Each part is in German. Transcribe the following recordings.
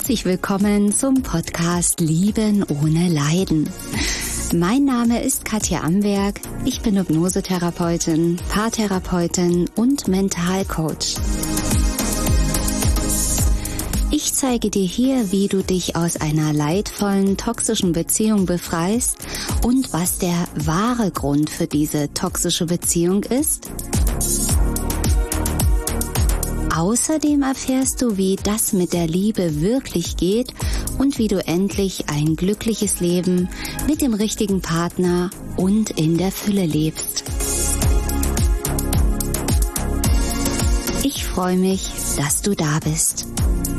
Herzlich willkommen zum Podcast Lieben ohne Leiden. Mein Name ist Katja Amberg. Ich bin Hypnosetherapeutin, Paartherapeutin und Mentalcoach. Ich zeige dir hier, wie du dich aus einer leidvollen, toxischen Beziehung befreist und was der wahre Grund für diese toxische Beziehung ist. Außerdem erfährst du, wie das mit der Liebe wirklich geht und wie du endlich ein glückliches Leben mit dem richtigen Partner und in der Fülle lebst. Ich freue mich, dass du da bist.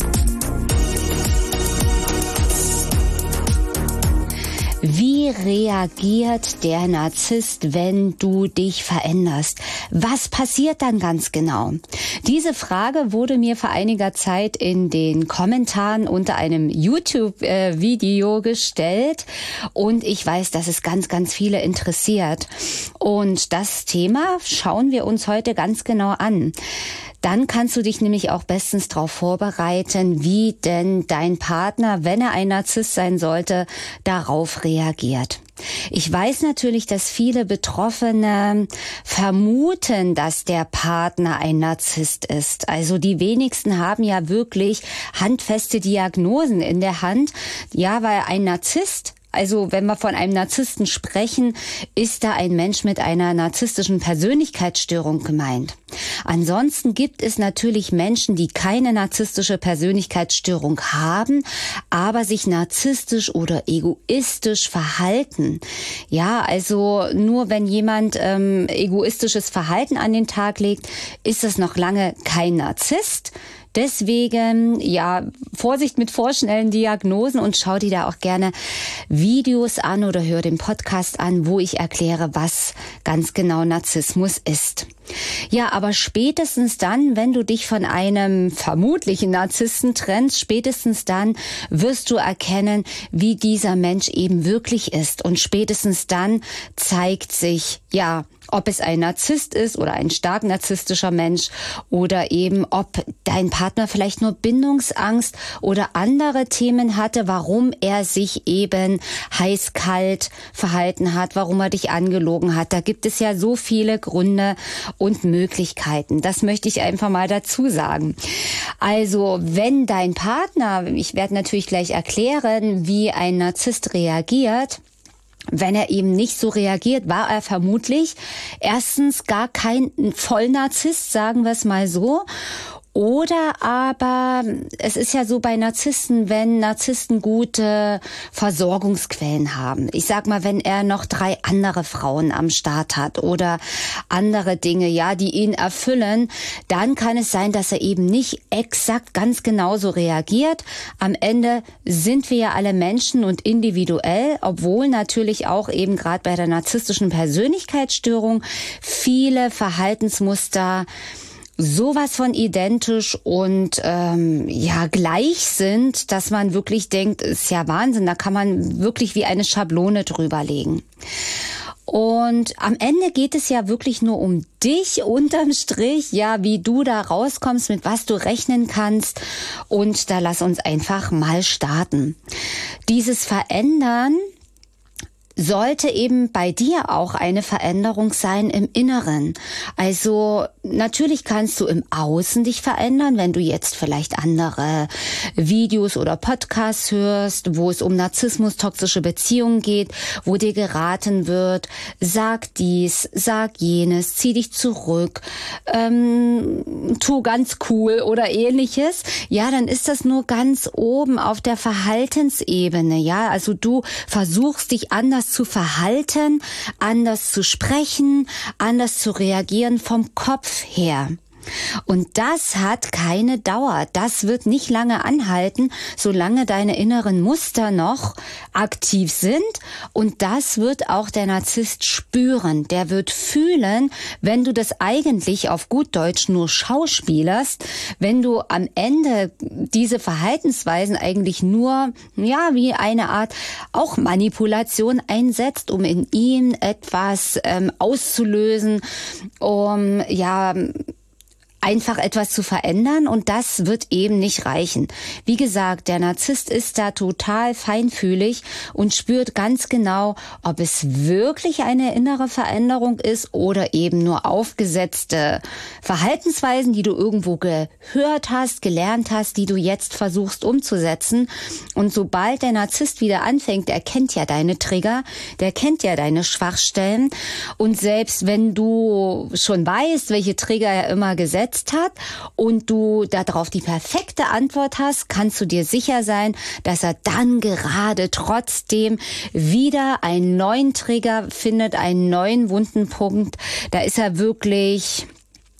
Wie reagiert der Narzisst, wenn du dich veränderst? Was passiert dann ganz genau? Diese Frage wurde mir vor einiger Zeit in den Kommentaren unter einem YouTube-Video gestellt und ich weiß, dass es ganz, ganz viele interessiert. Und das Thema schauen wir uns heute ganz genau an. Dann kannst du dich nämlich auch bestens darauf vorbereiten, wie denn dein Partner, wenn er ein Narzisst sein sollte, darauf reagiert. Ich weiß natürlich, dass viele Betroffene vermuten, dass der Partner ein Narzisst ist. Also die wenigsten haben ja wirklich handfeste Diagnosen in der Hand. Ja, weil ein Narzisst, also wenn wir von einem Narzissten sprechen, ist da ein Mensch mit einer narzisstischen Persönlichkeitsstörung gemeint. Ansonsten gibt es natürlich Menschen, die keine narzisstische Persönlichkeitsstörung haben, aber sich narzisstisch oder egoistisch verhalten. Ja, also nur wenn jemand egoistisches Verhalten an den Tag legt, ist das noch lange kein Narzisst. Deswegen, ja, Vorsicht mit vorschnellen Diagnosen und schau dir da auch gerne Videos an oder hör den Podcast an, wo ich erkläre, was ganz genau Narzissmus ist. Ja, aber spätestens dann, wenn du dich von einem vermutlichen Narzissten trennst, spätestens dann wirst du erkennen, wie dieser Mensch eben wirklich ist. Und spätestens dann zeigt sich, ja, ob es ein Narzisst ist oder ein stark narzisstischer Mensch oder eben ob dein Partner vielleicht nur Bindungsangst oder andere Themen hatte, warum er sich eben heiß-kalt verhalten hat, warum er dich angelogen hat. Da gibt es ja so viele Gründe und Möglichkeiten. Das möchte ich einfach mal dazu sagen. Also wenn dein Partner, ich werde natürlich gleich erklären, wie ein Narzisst reagiert. Wenn er eben nicht so reagiert, war er vermutlich erstens gar kein Vollnarzisst, sagen wir es mal so. Oder aber, es ist ja so bei Narzissten, wenn Narzissten gute Versorgungsquellen haben. Ich sag mal, wenn er noch 3 andere Frauen am Start hat oder andere Dinge, ja, die ihn erfüllen, dann kann es sein, dass er eben nicht exakt ganz genauso reagiert. Am Ende sind wir ja alle Menschen und individuell, obwohl natürlich auch eben gerade bei der narzisstischen Persönlichkeitsstörung viele Verhaltensmuster sowas von identisch und gleich sind, dass man wirklich denkt, ist ja Wahnsinn, da kann man wirklich wie eine Schablone drüber legen. Und am Ende geht es ja wirklich nur um dich unterm Strich, ja, wie du da rauskommst, mit was du rechnen kannst. Und da lass uns einfach mal starten. Dieses Verändern sollte eben bei dir auch eine Veränderung sein im Inneren. Also natürlich kannst du im Außen dich verändern, wenn du jetzt vielleicht andere Videos oder Podcasts hörst, wo es um Narzissmus, toxische Beziehungen geht, wo dir geraten wird, sag dies, sag jenes, zieh dich zurück, tu ganz cool oder ähnliches. Ja, dann ist das nur ganz oben auf der Verhaltensebene. Ja, also du versuchst dich anders zu verhalten, anders zu sprechen, anders zu reagieren vom Kopf her. Und das hat keine Dauer. Das wird nicht lange anhalten, solange deine inneren Muster noch aktiv sind. Und das wird auch der Narzisst spüren. Der wird fühlen, wenn du das eigentlich auf gut Deutsch nur schauspielerst, wenn du am Ende diese Verhaltensweisen eigentlich nur, ja, wie eine Art auch Manipulation einsetzt, um in ihm etwas auszulösen, um, ja, einfach etwas zu verändern, und das wird eben nicht reichen. Wie gesagt, der Narzisst ist da total feinfühlig und spürt ganz genau, ob es wirklich eine innere Veränderung ist oder eben nur aufgesetzte Verhaltensweisen, die du irgendwo gehört hast, gelernt hast, die du jetzt versuchst umzusetzen. Und sobald der Narzisst wieder anfängt, der kennt ja deine Trigger, der kennt ja deine Schwachstellen, und selbst wenn du schon weißt, welche Trigger er immer gesetzt hat und du darauf die perfekte Antwort hast, kannst du dir sicher sein, dass er dann gerade trotzdem wieder einen neuen Trigger findet, einen neuen wunden Punkt. Da ist er wirklich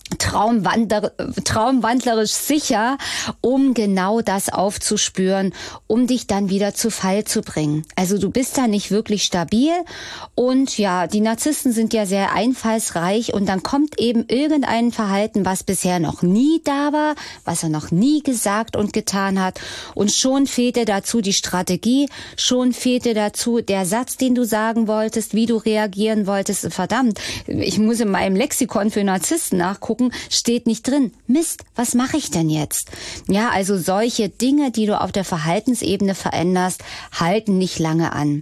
traumwandlerisch sicher, um genau das aufzuspüren, um dich dann wieder zu Fall zu bringen. Also du bist da nicht wirklich stabil, und ja, die Narzissten sind ja sehr einfallsreich, und dann kommt eben irgendein Verhalten, was bisher noch nie da war, was er noch nie gesagt und getan hat, und schon fehlt dir dazu die Strategie, schon fehlt dir dazu der Satz, den du sagen wolltest, wie du reagieren wolltest. Verdammt, ich muss in meinem Lexikon für Narzissten nachgucken, steht nicht drin. Mist, was mache ich denn jetzt? Ja, also solche Dinge, die du auf der Verhaltensebene veränderst, halten nicht lange an.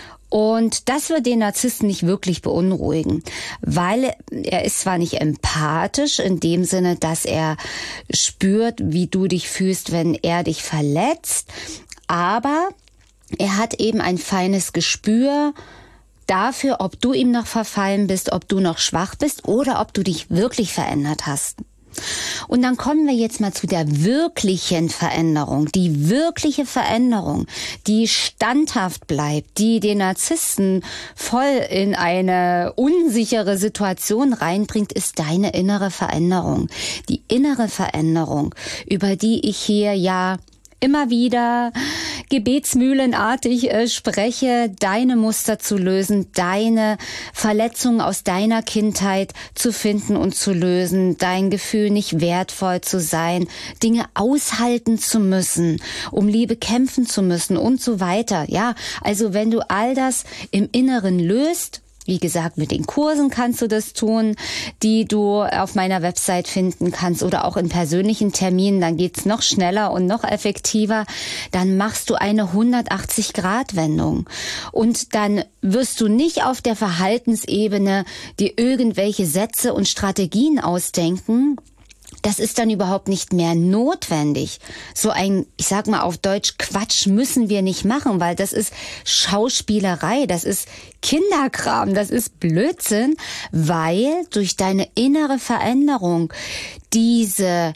Und das wird den Narzissten nicht wirklich beunruhigen, weil er ist zwar nicht empathisch in dem Sinne, dass er spürt, wie du dich fühlst, wenn er dich verletzt, aber er hat eben ein feines Gespür dafür, ob du ihm noch verfallen bist, ob du noch schwach bist oder ob du dich wirklich verändert hast. Und dann kommen wir jetzt mal zu der wirklichen Veränderung, die wirkliche Veränderung, die standhaft bleibt, die den Narzissten voll in eine unsichere Situation reinbringt, ist deine innere Veränderung. Die innere Veränderung, über die ich hier ja immer wieder gebetsmühlenartig spreche, deine Muster zu lösen, deine Verletzungen aus deiner Kindheit zu finden und zu lösen, dein Gefühl, nicht wertvoll zu sein, Dinge aushalten zu müssen, um Liebe kämpfen zu müssen und so weiter. Ja, also wenn du all das im Inneren löst, wie gesagt, mit den Kursen kannst du das tun, die du auf meiner Website finden kannst, oder auch in persönlichen Terminen, dann geht's noch schneller und noch effektiver. Dann machst du eine 180-Grad-Wendung. Und dann wirst du nicht auf der Verhaltensebene dir irgendwelche Sätze und Strategien ausdenken. Das ist dann überhaupt nicht mehr notwendig. So ein, ich sag mal auf Deutsch, Quatsch müssen wir nicht machen, weil das ist Schauspielerei, das ist Kinderkram, das ist Blödsinn, weil durch deine innere Veränderung diese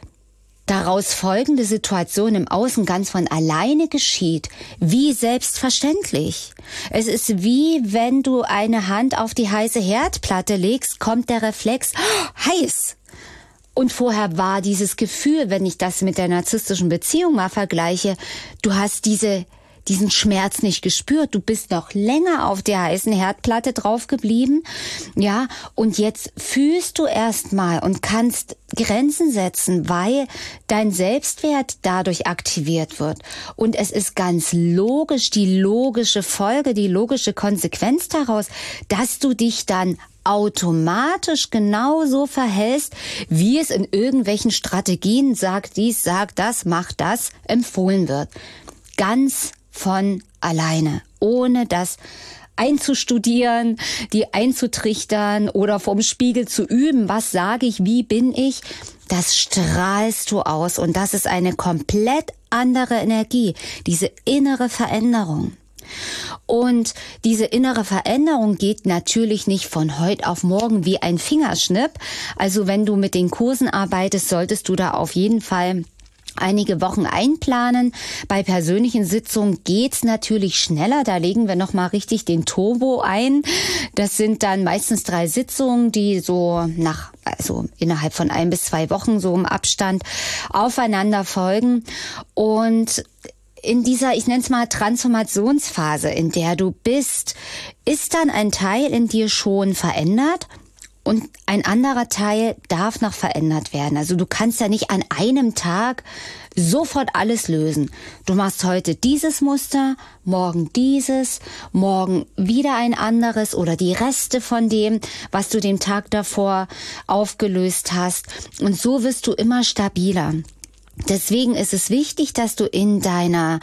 daraus folgende Situation im Außen ganz von alleine geschieht, wie selbstverständlich. Es ist wie, wenn du eine Hand auf die heiße Herdplatte legst, kommt der Reflex, heiß. Und vorher war dieses Gefühl, wenn ich das mit der narzisstischen Beziehung mal vergleiche, du hast diesen Schmerz nicht gespürt. Du bist noch länger auf der heißen Herdplatte drauf geblieben. Ja, und jetzt fühlst du erst mal und kannst Grenzen setzen, weil dein Selbstwert dadurch aktiviert wird. Und es ist ganz logisch, die logische Folge, die logische Konsequenz daraus, dass du dich dann automatisch genauso verhältst, wie es in irgendwelchen Strategien, sag dies, sag das, mach das, empfohlen wird. Ganz von alleine, ohne das einzustudieren, die einzutrichtern oder vom Spiegel zu üben. Was sage ich, wie bin ich? Das strahlst du aus, und das ist eine komplett andere Energie, diese innere Veränderung. Und diese innere Veränderung geht natürlich nicht von heute auf morgen wie ein Fingerschnipp. Also wenn du mit den Kursen arbeitest, solltest du da auf jeden Fall einige Wochen einplanen. Bei persönlichen Sitzungen geht's natürlich schneller. Da legen wir nochmal richtig den Turbo ein. Das sind dann meistens 3 Sitzungen, die so innerhalb von 1 bis 2 Wochen so im Abstand aufeinander folgen. Und in dieser, ich nenne es mal Transformationsphase, in der du bist, ist dann ein Teil in dir schon verändert und ein anderer Teil darf noch verändert werden. Also du kannst ja nicht an einem Tag sofort alles lösen. Du machst heute dieses Muster, morgen dieses, morgen wieder ein anderes oder die Reste von dem, was du den Tag davor aufgelöst hast. Und so wirst du immer stabiler. Deswegen ist es wichtig, dass du in deiner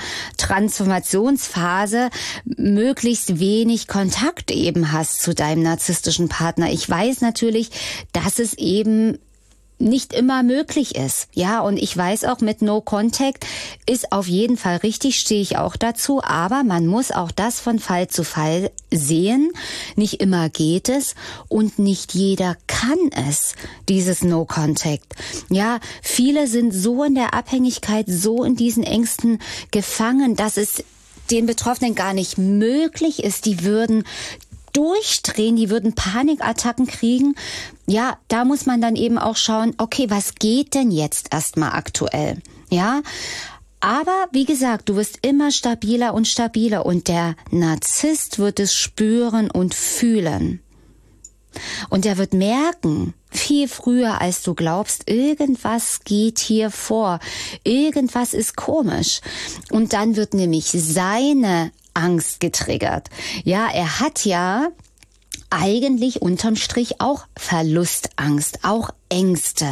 Transformationsphase möglichst wenig Kontakt eben hast zu deinem narzisstischen Partner. Ich weiß natürlich, dass es eben nicht immer möglich ist. Ja, und ich weiß auch, mit No Contact ist auf jeden Fall richtig, stehe ich auch dazu, aber man muss auch das von Fall zu Fall sehen. Nicht immer geht es und nicht jeder kann es, dieses No Contact. Ja, viele sind so in der Abhängigkeit, so in diesen Ängsten gefangen, dass es den Betroffenen gar nicht möglich ist. Die würden durchdrehen, die würden Panikattacken kriegen. Ja, da muss man dann eben auch schauen, okay, was geht denn jetzt erstmal aktuell? Ja, aber wie gesagt, du wirst immer stabiler und stabiler und der Narzisst wird es spüren und fühlen. Und er wird merken, viel früher als du glaubst, irgendwas geht hier vor, irgendwas ist komisch. Und dann wird nämlich seine Angst getriggert. Ja, er hat ja eigentlich unterm Strich auch Verlustangst, auch Ängste,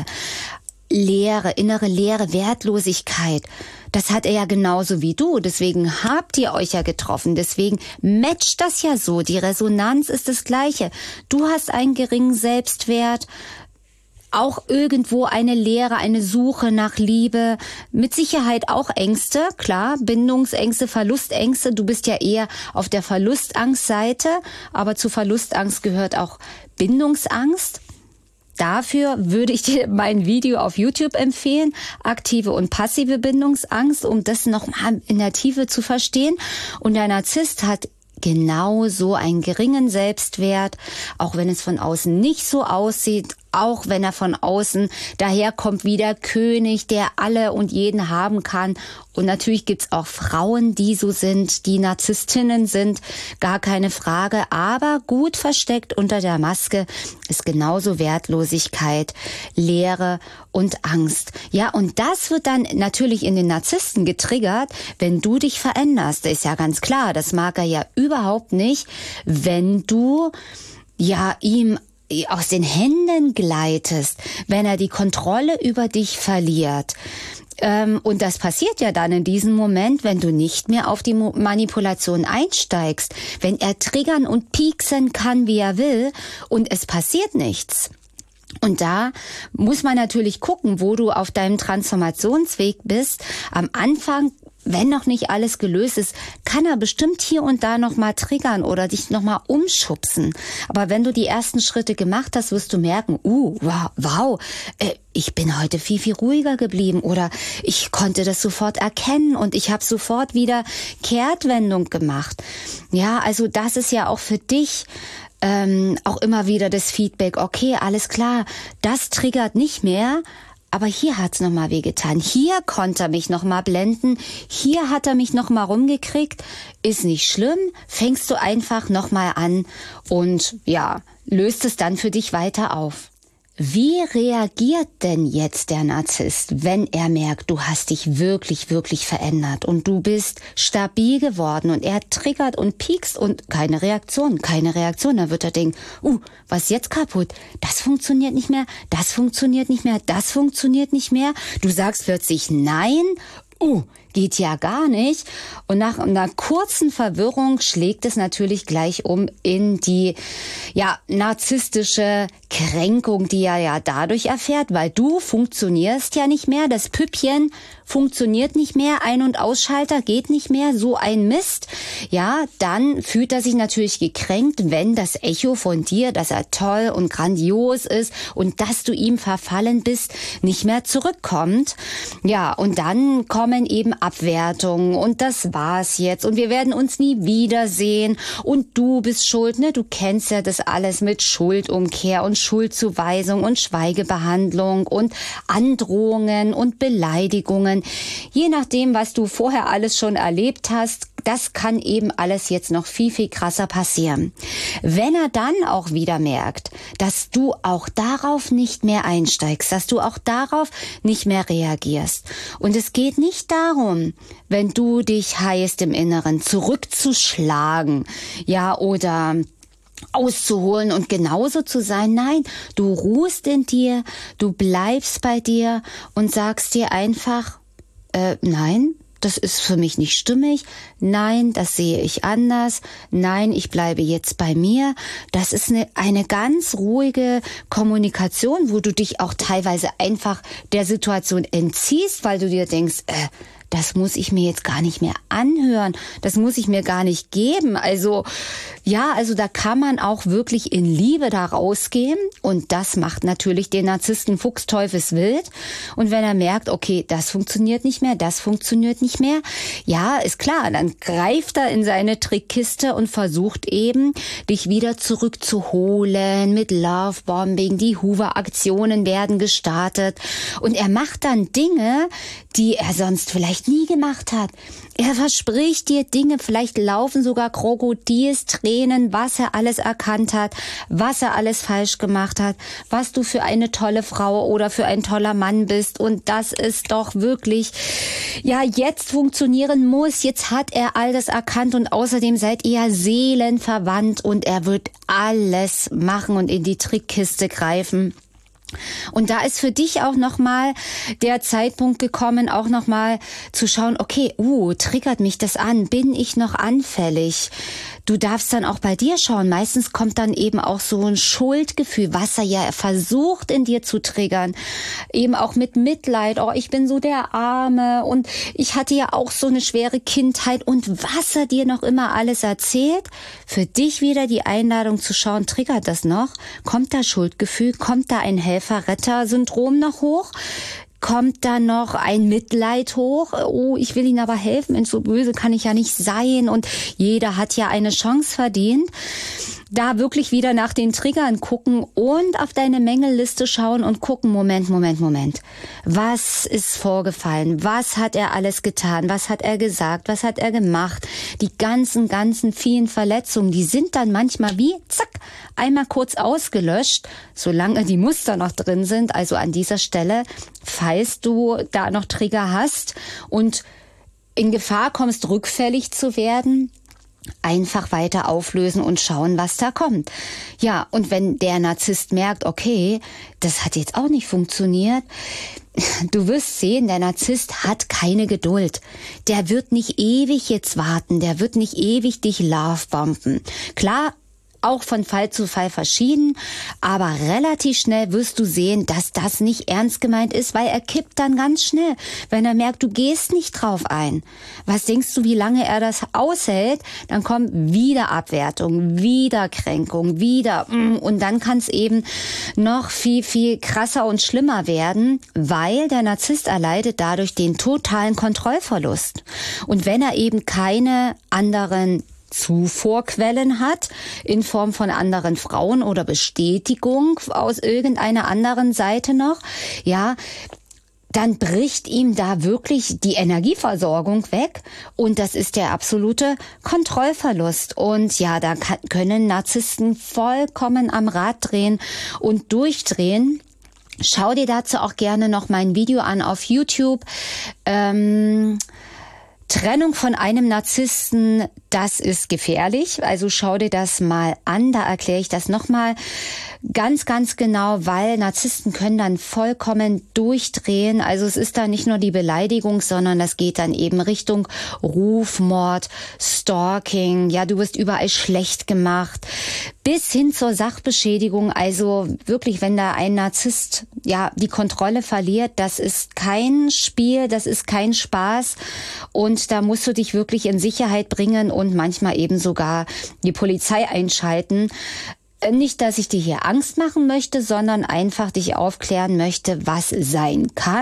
Leere, innere Leere, Wertlosigkeit. Das hat er ja genauso wie du. Deswegen habt ihr euch ja getroffen. Deswegen matcht das ja so. Die Resonanz ist das Gleiche. Du hast einen geringen Selbstwert, auch irgendwo eine Leere, eine Suche nach Liebe, mit Sicherheit auch Ängste, klar, Bindungsängste, Verlustängste. Du bist ja eher auf der Verlustangstseite, aber zu Verlustangst gehört auch Bindungsangst. Dafür würde ich dir mein Video auf YouTube empfehlen, aktive und passive Bindungsangst, um das nochmal in der Tiefe zu verstehen. Und der Narzisst hat genauso einen geringen Selbstwert, auch wenn es von außen nicht so aussieht, auch wenn er von außen daherkommt wie der König, der alle und jeden haben kann. Und natürlich gibt's auch Frauen, die so sind, die Narzisstinnen sind, gar keine Frage. Aber gut versteckt unter der Maske ist genauso Wertlosigkeit, Leere und Angst. Ja, und das wird dann natürlich in den Narzissten getriggert, wenn du dich veränderst. Das ist ja ganz klar, das mag er ja überhaupt nicht, wenn du ja ihm aus den Händen gleitest, wenn er die Kontrolle über dich verliert. Und das passiert ja dann in diesem Moment, wenn du nicht mehr auf die Manipulation einsteigst, wenn er triggern und pieksen kann, wie er will, und es passiert nichts. Und da muss man natürlich gucken, wo du auf deinem Transformationsweg bist. Am Anfang, wenn noch nicht alles gelöst ist, kann er bestimmt hier und da nochmal triggern oder dich nochmal umschubsen. Aber wenn du die ersten Schritte gemacht hast, wirst du merken, wow, ich bin heute viel, viel ruhiger geblieben oder ich konnte das sofort erkennen und ich habe sofort wieder Kehrtwendung gemacht. Ja, also das ist ja auch für dich auch immer wieder das Feedback, okay, alles klar, das triggert nicht mehr, aber hier hat's nochmal wehgetan. Hier konnte er mich nochmal blenden. Hier hat er mich nochmal rumgekriegt. Ist nicht schlimm. Fängst du einfach nochmal an und ja, löst es dann für dich weiter auf. Wie reagiert denn jetzt der Narzisst, wenn er merkt, du hast dich wirklich, wirklich verändert und du bist stabil geworden und er triggert und piekst und keine Reaktion. Da wird er denken, was ist jetzt kaputt? Das funktioniert nicht mehr, das funktioniert nicht mehr, das funktioniert nicht mehr. Du sagst plötzlich nein, geht ja gar nicht. Und nach einer kurzen Verwirrung schlägt es natürlich gleich um in die narzisstische Kränkung, die er ja dadurch erfährt, weil du funktionierst ja nicht mehr, das Püppchen funktioniert nicht mehr, Ein- und Ausschalter geht nicht mehr, so ein Mist. Ja, dann fühlt er sich natürlich gekränkt, wenn das Echo von dir, dass er toll und grandios ist und dass du ihm verfallen bist, nicht mehr zurückkommt. Ja, und dann kommen eben Abwertung und das war's jetzt und wir werden uns nie wiedersehen und du bist schuld, ne? Du kennst ja das alles mit Schuldumkehr und Schuldzuweisung und Schweigebehandlung und Androhungen und Beleidigungen. Je nachdem, was du vorher alles schon erlebt hast, das kann eben alles jetzt noch viel, viel krasser passieren. Wenn er dann auch wieder merkt, dass du auch darauf nicht mehr einsteigst, dass du auch darauf nicht mehr reagierst. Und es geht nicht darum, wenn du dich heißt im Inneren, zurückzuschlagen, ja, oder auszuholen und genauso zu sein. Nein, du ruhst in dir, du bleibst bei dir und sagst dir einfach, nein, das ist für mich nicht stimmig. Nein, das sehe ich anders. Nein, ich bleibe jetzt bei mir. Das ist eine ganz ruhige Kommunikation, wo du dich auch teilweise einfach der Situation entziehst, weil du dir denkst, das muss ich mir jetzt gar nicht mehr anhören. Das muss ich mir gar nicht geben. Also da kann man auch wirklich in Liebe da rausgehen. Und das macht natürlich den Narzissten fuchsteufelswild. Und wenn er merkt, okay, das funktioniert nicht mehr, das funktioniert nicht mehr, ja, ist klar, dann greift er in seine Trickkiste und versucht eben, dich wieder zurückzuholen mit Lovebombing. Die Hoover-Aktionen werden gestartet. Und er macht dann Dinge, die er sonst vielleicht nie gemacht hat. Er verspricht dir Dinge, vielleicht laufen sogar Krokodilstränen, was er alles erkannt hat, was er alles falsch gemacht hat, was du für eine tolle Frau oder für ein toller Mann bist und dass es doch wirklich, ja, jetzt funktionieren muss. Jetzt hat er all das erkannt und außerdem seid ihr seelenverwandt und er wird alles machen und in die Trickkiste greifen. Und da ist für dich auch nochmal der Zeitpunkt gekommen, auch nochmal zu schauen, okay, triggert mich das an? Bin ich noch anfällig? Du darfst dann auch bei dir schauen. Meistens kommt dann eben auch so ein Schuldgefühl, was er ja versucht in dir zu triggern. Eben auch mit Mitleid. Oh, ich bin so der Arme und ich hatte ja auch so eine schwere Kindheit und was er dir noch immer alles erzählt. Für dich wieder die Einladung zu schauen, triggert das noch? Kommt da Schuldgefühl? Kommt da ein Helfer-Retter-Syndrom noch hoch? Kommt da noch ein Mitleid hoch? Oh, ich will Ihnen aber helfen, und so böse kann ich ja nicht sein und jeder hat ja eine Chance verdient. Da wirklich wieder nach den Triggern gucken und auf deine Mängelliste schauen und gucken, Moment. Was ist vorgefallen? Was hat er alles getan? Was hat er gesagt? Was hat er gemacht? Die ganzen vielen Verletzungen, die sind dann manchmal wie, zack, einmal kurz ausgelöscht, solange die Muster noch drin sind. Also an dieser Stelle, falls du da noch Trigger hast und in Gefahr kommst, rückfällig zu werden, einfach weiter auflösen und schauen, was da kommt. Ja, und wenn der Narzisst merkt, okay, das hat jetzt auch nicht funktioniert, du wirst sehen, der Narzisst hat keine Geduld. Der wird nicht ewig jetzt warten, der wird nicht ewig dich lovebomben. Klar, auch von Fall zu Fall verschieden, aber relativ schnell wirst du sehen, dass das nicht ernst gemeint ist, weil er kippt dann ganz schnell, wenn er merkt, du gehst nicht drauf ein. Was denkst du, wie lange er das aushält? Dann kommt wieder Abwertung, wieder Kränkung, wieder und dann kann es eben noch viel, viel krasser und schlimmer werden, weil der Narzisst erleidet dadurch den totalen Kontrollverlust. Und wenn er eben keine anderen Zufuhrquellen hat, in Form von anderen Frauen oder Bestätigung aus irgendeiner anderen Seite noch, ja, dann bricht ihm da wirklich die Energieversorgung weg und das ist der absolute Kontrollverlust. Und ja, da können Narzissten vollkommen am Rad drehen und durchdrehen. Schau dir dazu auch gerne noch mein Video an auf YouTube. Trennung von einem Narzissten, das ist gefährlich. Also schau dir das mal an, da erkläre ich das nochmal ganz genau, weil Narzissten können dann vollkommen durchdrehen. Also es ist da nicht nur die Beleidigung, sondern das geht dann eben Richtung Rufmord, Stalking. Ja, du wirst überall schlecht gemacht, bis hin zur Sachbeschädigung. Also wirklich, wenn da ein Narzisst ja die Kontrolle verliert, das ist kein Spiel, das ist kein Spaß und da musst du dich wirklich in Sicherheit bringen und manchmal eben sogar die Polizei einschalten. Nicht, dass ich dir hier Angst machen möchte, sondern einfach dich aufklären möchte, was sein kann,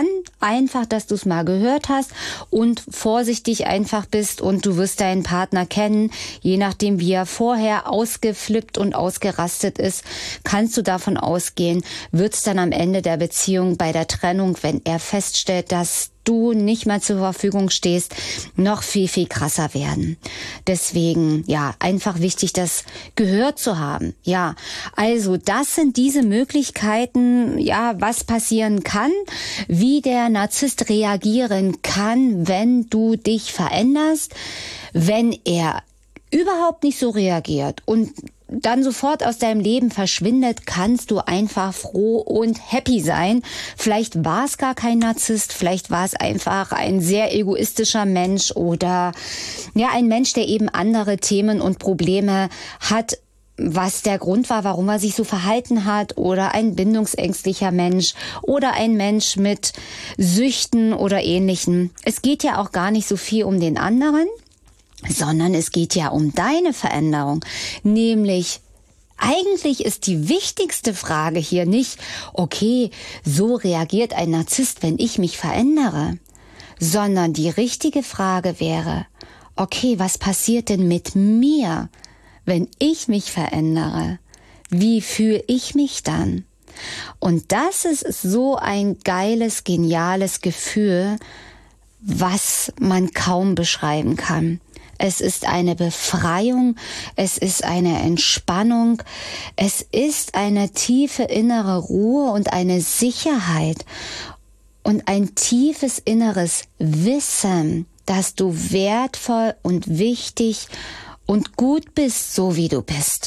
einfach, dass du es mal gehört hast und vorsichtig einfach bist und du wirst deinen Partner kennen. Je nachdem, wie er vorher ausgeflippt und ausgerastet ist, kannst du davon ausgehen, wird es dann am Ende der Beziehung bei der Trennung, wenn er feststellt, dass du nicht mehr zur Verfügung stehst, noch viel, viel krasser werden. Deswegen, ja, einfach wichtig, das gehört zu haben. Ja, also das sind diese Möglichkeiten, ja, was passieren kann, wie der Narzisst reagieren kann, wenn du dich veränderst, wenn er überhaupt nicht so reagiert und dann sofort aus deinem Leben verschwindet, kannst du einfach froh und happy sein. Vielleicht war es gar kein Narzisst, vielleicht war es einfach ein sehr egoistischer Mensch oder ja, ein Mensch, der eben andere Themen und Probleme hat, was der Grund war, warum er sich so verhalten hat, oder ein bindungsängstlicher Mensch oder ein Mensch mit Süchten oder Ähnlichem. Es geht ja auch gar nicht so viel um den anderen, sondern es geht ja um deine Veränderung. Nämlich, eigentlich ist die wichtigste Frage hier nicht, okay, so reagiert ein Narzisst, wenn ich mich verändere, sondern die richtige Frage wäre, okay, was passiert denn mit mir, wenn ich mich verändere? Wie fühle ich mich dann? Und das ist so ein geiles, geniales Gefühl, was man kaum beschreiben kann. Es ist eine Befreiung, es ist eine Entspannung, es ist eine tiefe innere Ruhe und eine Sicherheit und ein tiefes inneres Wissen, dass du wertvoll und wichtig und gut bist, so wie du bist.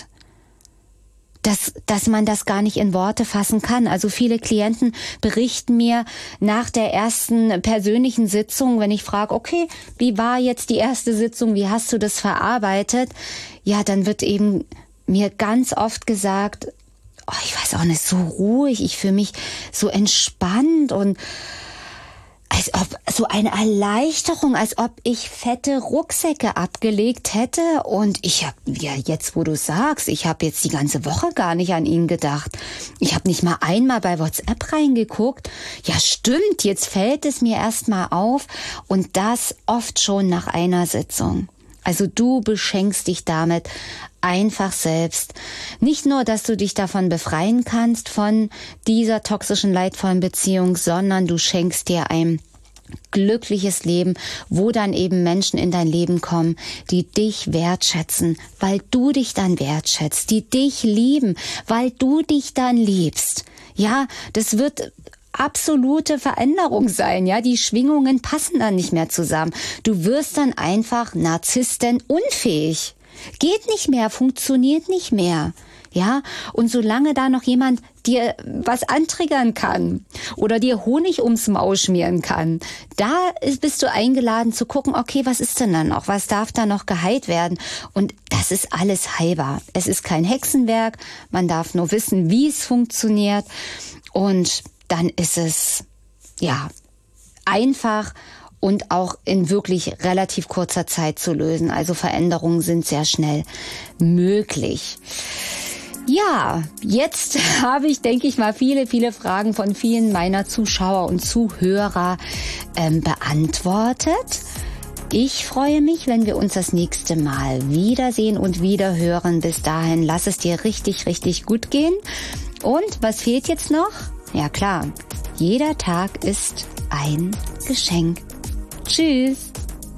Dass man das gar nicht in Worte fassen kann. Also viele Klienten berichten mir nach der ersten persönlichen Sitzung, wenn ich frage, okay, wie war jetzt die erste Sitzung, wie hast du das verarbeitet? Ja, dann wird eben mir ganz oft gesagt, oh, ich weiß auch nicht, so ruhig, ich fühle mich so entspannt und als ob so eine Erleichterung, als ob ich fette Rucksäcke abgelegt hätte. Und ich habe, ja, jetzt wo du sagst, ich habe jetzt die ganze Woche gar nicht an ihn gedacht. Ich habe nicht mal einmal bei WhatsApp reingeguckt. Ja, stimmt, jetzt fällt es mir erst mal auf. Und das oft schon nach einer Sitzung. Also du beschenkst dich damit einfach selbst. Nicht nur, dass du dich davon befreien kannst, von dieser toxischen, leidvollen Beziehung, sondern du schenkst dir ein glückliches Leben, wo dann eben Menschen in dein Leben kommen, die dich wertschätzen, weil du dich dann wertschätzt, die dich lieben, weil du dich dann liebst. Ja, das wird absolute Veränderung sein, ja, die Schwingungen passen dann nicht mehr zusammen. Du wirst dann einfach Narzissten unfähig. Geht nicht mehr, funktioniert nicht mehr. Ja, und solange da noch jemand dir was antriggern kann oder dir Honig ums Maul schmieren kann, da bist du eingeladen zu gucken, okay, was ist denn da noch? Was darf da noch geheilt werden? Und das ist alles heilbar. Es ist kein Hexenwerk. Man darf nur wissen, wie es funktioniert. Und dann ist es, ja, einfach und auch in wirklich relativ kurzer Zeit zu lösen. Also Veränderungen sind sehr schnell möglich. Ja, jetzt habe ich, denke ich mal, viele Fragen von vielen meiner Zuschauer und Zuhörer beantwortet. Ich freue mich, wenn wir uns das nächste Mal wiedersehen und wieder hören. Bis dahin, lass es dir richtig, richtig gut gehen. Und was fehlt jetzt noch? Ja klar, jeder Tag ist ein Geschenk. Tschüss.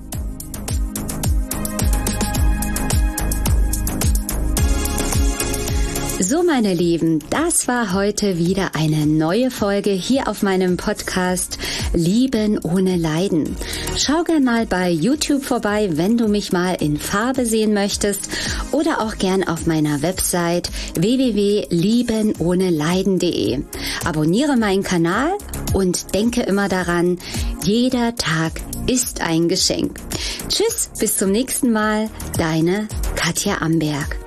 So, meine Lieben, das war heute wieder eine neue Folge hier auf meinem Podcast Lieben ohne Leiden. Schau gern mal bei YouTube vorbei, wenn du mich mal in Farbe sehen möchtest, oder auch gern auf meiner Website www.liebenohneleiden.de. Abonniere meinen Kanal und denke immer daran, jeder Tag ist ein Geschenk. Tschüss, bis zum nächsten Mal, deine Katja Amberg.